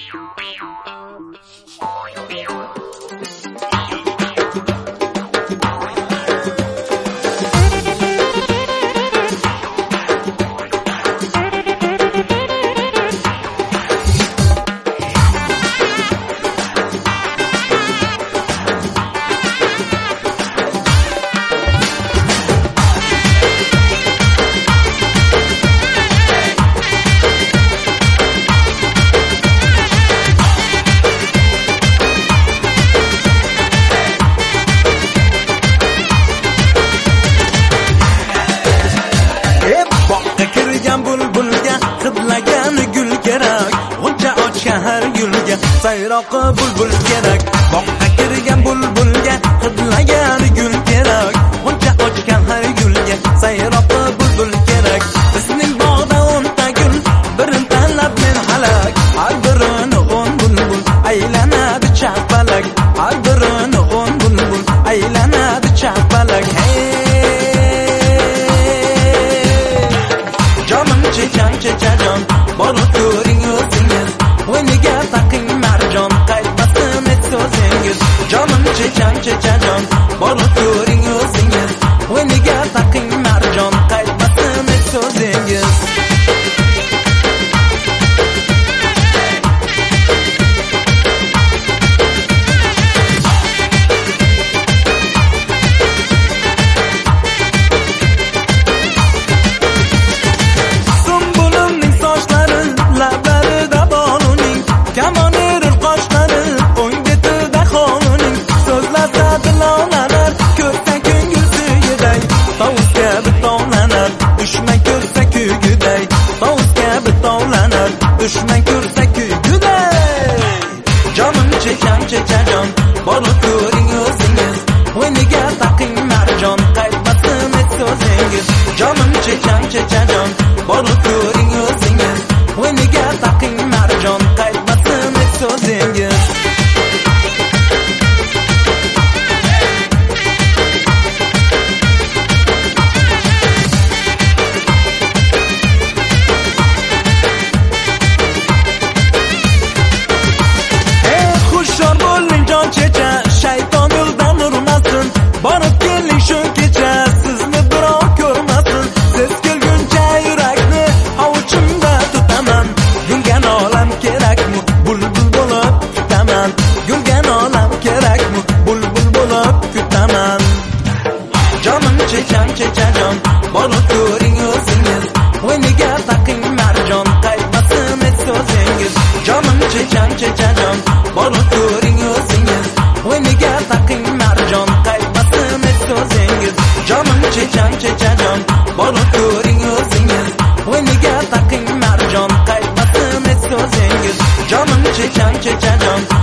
Sayroqi bulbul kerak, boqqa kirgan bulbulga hidlagan gul kerak. Uncha ochgan har gulga sayroqi bulbul kerak. Bizning bog'da 10 ta gul, birini tanlab men halak. Har birini 10 bulbul aylanadi chapalak. Har birini 10 bulbul aylanadi chapalak. Jonim chechan chechajon, borib ko'ring o'zingiz. O'yniga taqing marjon, qaytmasin et so'zingiz. Jonim chechan chechajon, borib ko'ring o'zingiz. O'yniga taqing marjon, qaytmasin et so'zingiz. Sumbulimning sochlari lablarida boluning, kamon erir qoshlari o'ng betida xonuning. So'zlasa dilonalar ko'rsa ko'ngil suyuday, tovus kabi tovlanar dushman ko'rsa kuyguday. Tovus kabi tovlanar dushman ko'rsa kuyguday. Jonim chechan chechajon, borib ko'ring o'zingiz. O'yniga taqing marjon, qaytmasin et so'zingiz. Jonim chechan chechajon, borib ko'ring o'zingiz. O'yniga taqing marjon, qaytmasin et so'zingiz. Hushyor bo'ling jon checha, shayton yo'ldan urmasin. Borib keling shu kecha, sizni birov ko'rmasin. Siz kelguncha yurakni hovuchimda tutaman. Gulgan olam kerakmi, bulbul bo'lib kutaman. Gulgan olam kerakmi, bulbul bo'lib kutaman. Jonim chechan chechajon, borib ko'ring o'zingiz. O'yniga taqing marjon, qaytmasin et so'zingiz. Jonim chechan chechajon, borib ko'ring o'zingiz. O'yniga taqing marjon, qaytmasin et so'zingiz. Jonim chechan chechajon, borib ko'ring o'zingiz. O'yniga taqing marjon, qaytmasin et so'zingiz. Jonim chechan chechajon,